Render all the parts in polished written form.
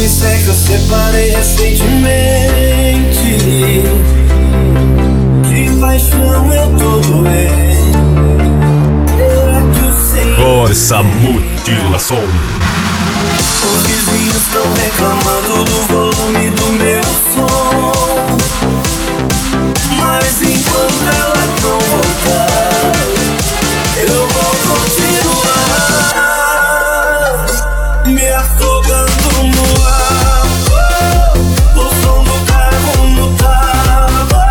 polícia é que eu separei recentemente. De paixão eu tô doente. Será que o Senhor... Força Mutilação. Os vizinhos estão reclamando do volume do meu som, mas enquanto ela não voltar, eu vou continuar me afogando no ar. O som do carro no talo.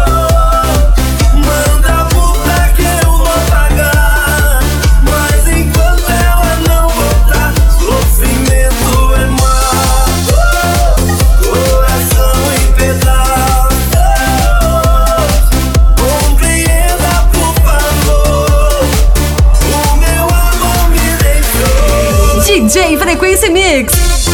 Manda a puta que eu vou pagar, mas enquanto ela não voltar, sofrimento é mar, coração em pedaços. Compreenda, por favor, o meu amor me deixou. DJ Frequência Mix.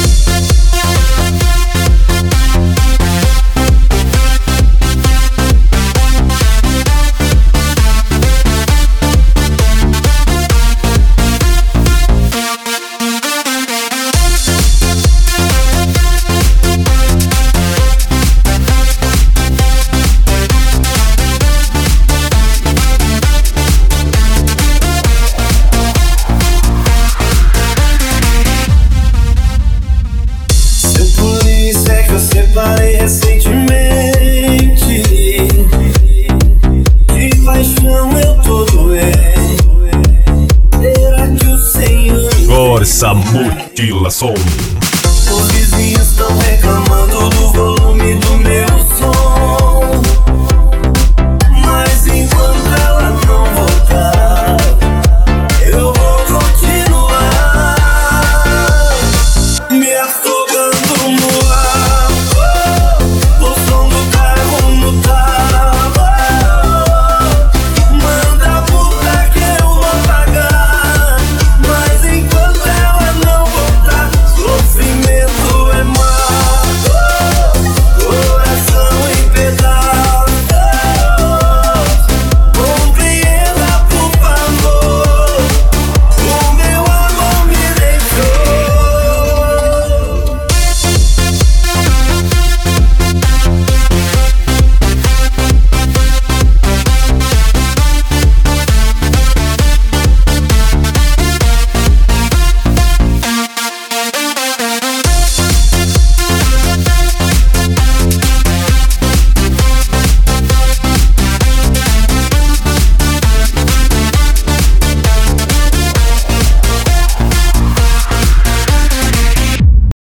Seu polícia é que eu separei recentemente. De paixão eu tô doente. Será que o Senhor... Força Mutilação. Os vizinhos estão reclamando do volume do meu som,